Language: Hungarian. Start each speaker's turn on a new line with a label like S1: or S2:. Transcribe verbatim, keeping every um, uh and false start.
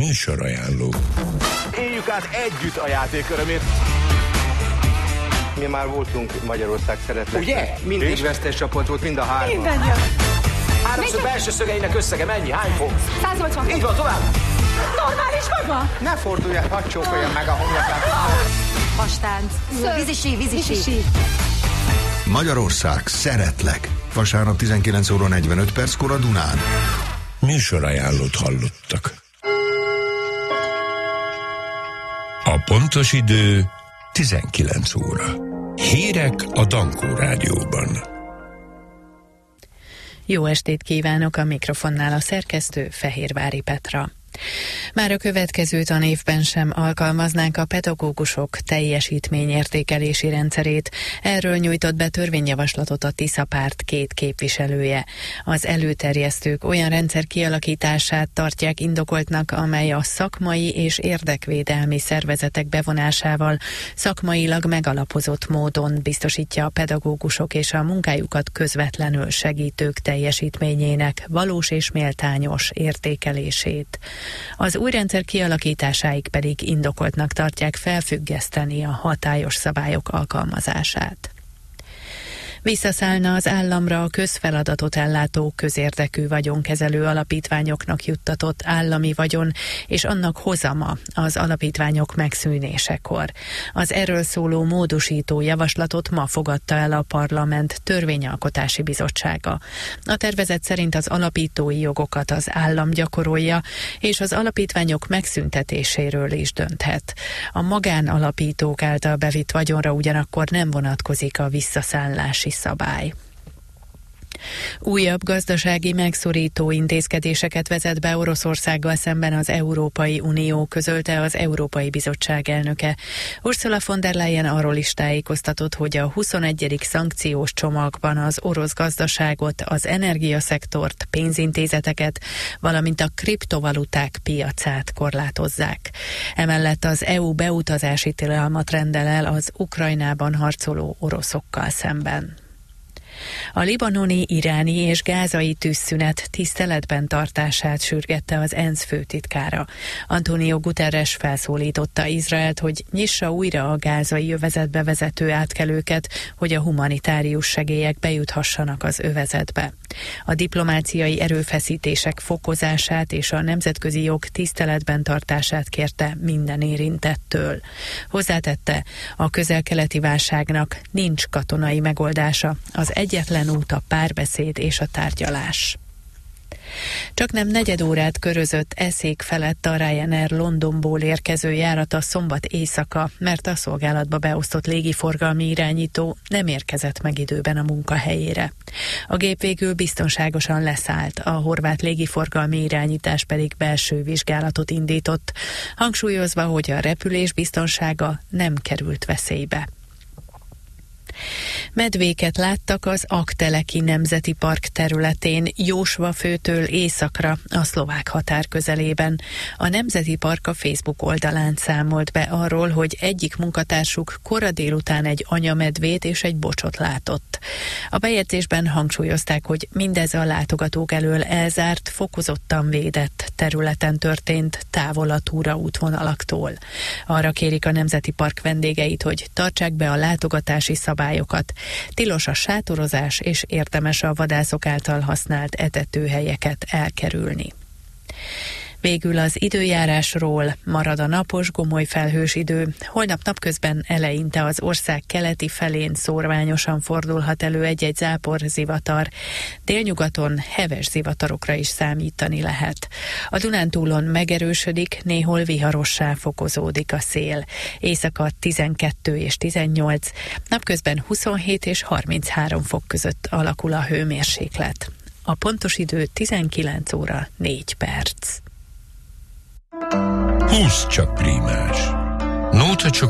S1: Műsorajánló.
S2: Éljük át együtt a játék örömét.
S3: Mi már voltunk Magyarország szeretnek.
S2: Ugye?
S3: Mindig vesztes csapat volt, mind a hárman.
S4: Mindennyian.
S2: Háromszög belső szögeinek összege mennyi? Hány fok?
S4: száz nyolcvan.
S2: Így van, tovább.
S4: Normális maga?
S3: Ne fordulj, hadd csókoljon meg a homlokát.
S4: Hastánc. Vízisi, vízisi.
S5: Magyarország, szeretlek. Vasárnap tizenkilenc óra negyvenöt perckor a Dunán.
S1: Műsorajánlót hallottak. A pontos idő tizenkilenc óra. Hírek a Dankó Rádióban.
S6: Jó estét kívánok, a mikrofonnál a szerkesztő Fehérvári Petra. Már a következő tanévben sem alkalmaznánk a pedagógusok teljesítményértékelési rendszerét. Erről nyújtott be törvényjavaslatot a Tisza párt két képviselője. Az előterjesztők olyan rendszer kialakítását tartják indokoltnak, amely a szakmai és érdekvédelmi szervezetek bevonásával szakmailag megalapozott módon biztosítja a pedagógusok és a munkájukat közvetlenül segítők teljesítményének valós és méltányos értékelését. Az új rendszer kialakításáig pedig indokoltnak tartják felfüggeszteni a hatályos szabályok alkalmazását. Visszaszállna az államra a közfeladatot ellátó közérdekű vagyonkezelő alapítványoknak juttatott állami vagyon és annak hozama az alapítványok megszűnésekor. Az erről szóló módosító javaslatot ma fogadta el a Parlament Törvényalkotási Bizottsága. A tervezet szerint az alapítói jogokat az állam gyakorolja, és az alapítványok megszüntetéséről is dönthet. A magánalapítók által bevitt vagyonra ugyanakkor nem vonatkozik a visszaszállási szabály. Újabb gazdasági megszorító intézkedéseket vezet be Oroszországgal szemben az Európai Unió, közölte az Európai Bizottság elnöke. Ursula von der Leyen arról is tájékoztatott, hogy a huszonegyedik szankciós csomagban az orosz gazdaságot, az energiaszektort, pénzintézeteket, valamint a kriptovaluták piacát korlátozzák. Emellett az é u beutazási tilalmat rendel el az Ukrajnában harcoló oroszokkal szemben. A libanoni, iráni és gázai tűzszünet tiszteletben tartását sürgette az ENSZ főtitkára. Antonio Guterres felszólította Izraelt, hogy nyissa újra a gázai övezetbe vezető átkelőket, hogy a humanitárius segélyek bejuthassanak az övezetbe. A diplomáciai erőfeszítések fokozását és a nemzetközi jog tiszteletben tartását kérte minden érintettől. Hozzátette, a közel-keleti válságnak nincs katonai megoldása, az egyetlen út a párbeszéd és a tárgyalás. Csaknem negyed órát körözött Eszék felett a Ryanair Londonból érkező járata szombat éjszaka, mert a szolgálatba beosztott légiforgalmi irányító nem érkezett meg időben a munkahelyére. A gép végül biztonságosan leszállt, a horvát légiforgalmi irányítás pedig belső vizsgálatot indított, hangsúlyozva, hogy a repülés biztonsága nem került veszélybe. Medvéket láttak az Aggteleki Nemzeti Park területén, Jósvafőtől északra, a szlovák határ közelében. A Nemzeti Park a Facebook oldalán számolt be arról, hogy egyik munkatársuk kora délután egy anyamedvét és egy bocsot látott. A bejegyzésben hangsúlyozták, hogy mindez a látogatók elől elzárt, fokozottan védett területen történt, távol a túraútvonalaktól. Arra kérik a Nemzeti Park vendégeit, hogy tartsák be a látogatási szabályokat. Tilos a sátorozás, és érdemes a vadászok által használt etetőhelyeket elkerülni. Végül az időjárásról: marad a napos, gomoly felhős idő. Holnap napközben eleinte az ország keleti felén szórványosan fordulhat elő egy-egy zápor, zivatar. Délnyugaton heves zivatarokra is számítani lehet. A Dunántúlon megerősödik, néhol viharossá fokozódik a szél. Éjszaka tizenkettő és tizennyolc, napközben huszonhét és harminchárom fok között alakul a hőmérséklet. A pontos idő tizenkilenc óra négy perc.
S1: Húsz csak prímás. Nóta csak